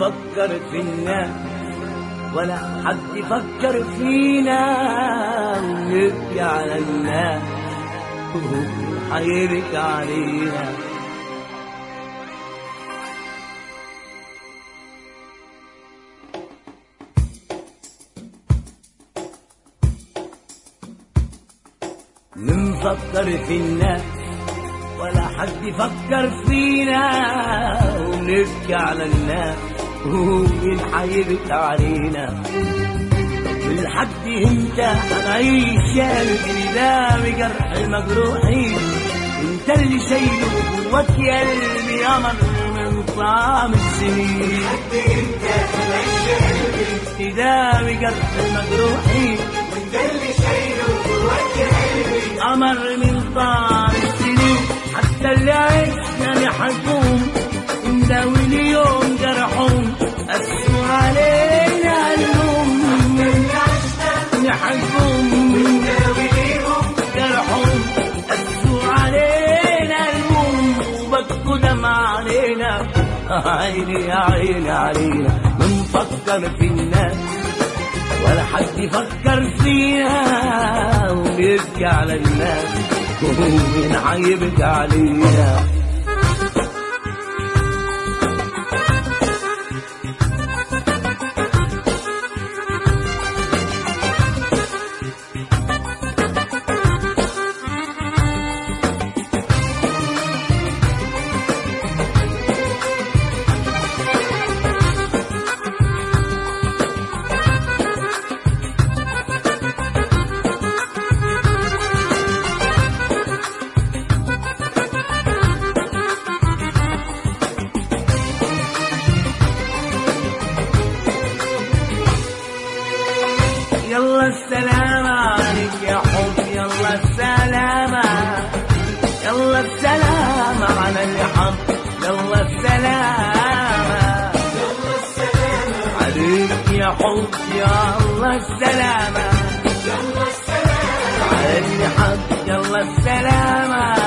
نفكر في الناس ولا حد يفكر فينا، ونبكي على الناس وحيبكي علينا. نفكر في الناس ولا حد يفكر فينا، ونبكي على الناس ومين حيبكي علينا. لحد امتى هنعيش يا قلبي ده بجرح المجروحين؟ انت اللي شايله جواك يا قلبي قمر من طعم السنين. لحد امتى هنعيش يا قلبي ده بجرح المجروحين؟ وانت اللي شايله جواك يا قلبي قمر من طعم السنين. حتى اللي عشنا نحكم نداوي اليوم جرحهم، قسوا علينا اللوم. نحكم نداوي اليوم جرحهم، قسوا علينا اللوم، وبكوا دمع علينا. عيني يا عيني علينا. بنفكر في الناس ولا حد يفكر فينا، ونبكي على الناس ومين حيبكي علينا. يلا السلام عليك يا حب، يلا السلامة، يلا السلامة على اللي حب، يلا السلامة، يلا السلامة عليك يا حب، يلا السلامة، يلا السلامة على اللي حب، يلا السلامة.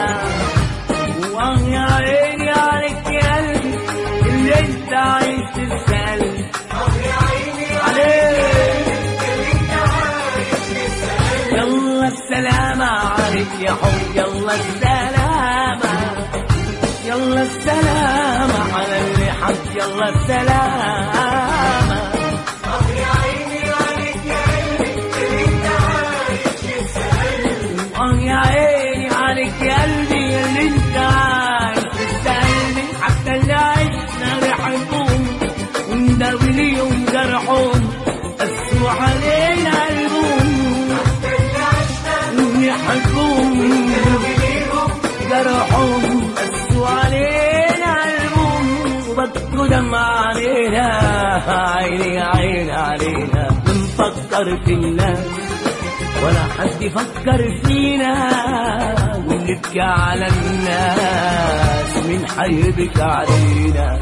واه يا عيني عليك يا قلبي اللي انت عايش تسأل. يا عيني عليك اللي انت عايش تسأل. يلا السلامة عليك يا حب، يلا السلامة، يلا السلامة على اللي حب، يلا السلامة. يا عيني عليك يا قلبي اللي انت عايش تسأل. يا عيني عليك يا قلبي اللي انت عايش تسألني. حتى اللي عشنا ريحتهم ونداوي اليوم جرحهم، قسوا علينا قلبهم. حتى اللي عشنا يحبهم نداوي اليوم جرحهم، قسوا علينا قلبهم، وبكوا دمع علينا. عيني عيني علينا. بنفكر في الناس ولا حد يفكر فينا، ونبكي على الناس مين حيبكي علينا.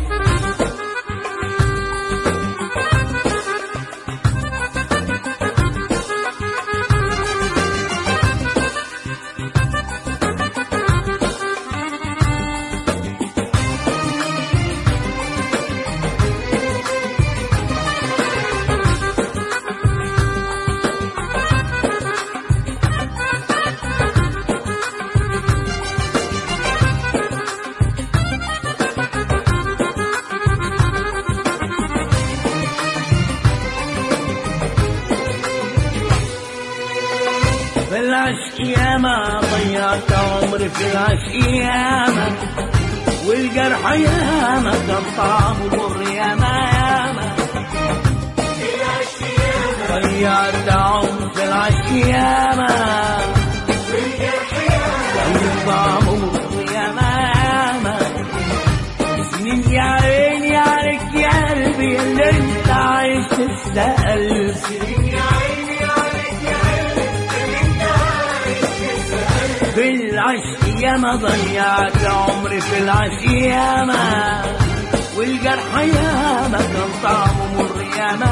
في العشق ياما ضيعت عمري، في العشق ياما والجرح ياما كان طعمه مر ياما ياما. في العشق ياما ضيعت عمري في العشق ياما والجرح ياما كان طعمه مر ياما ياما. سنين يا عيني عليك يا قلبي اللي انت عايش تسأل. سنين يا عيني عليك يا قلبي اللي انت عايش تسأل. في العشق ياما ضيعت عمري، في العشق ياما والجرح ياما كان طعمه مر ياما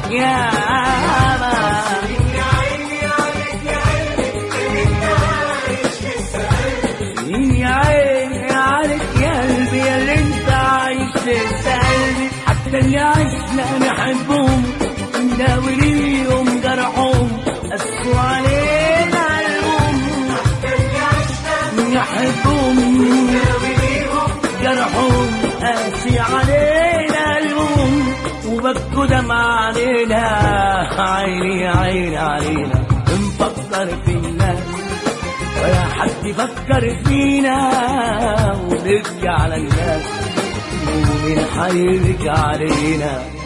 ياما. يا عيني عليك يا قلبي اللي انت عايش تسأل. يا عيني عليك يا قلبي اللي انت عايش تسألني. حتى احنا اللي عشنا نحبهم نداوي ليهم جرحهم قسوا علينا قلبهم. نحبهم نداوي ليهم جرحهم قاسي علينا قلبهم وبكوا دمع علينا. عيني عيني علينا نفكر في الناس ولا حد يفكر فينا ونبكي على الناس ومين حيبكي علينا.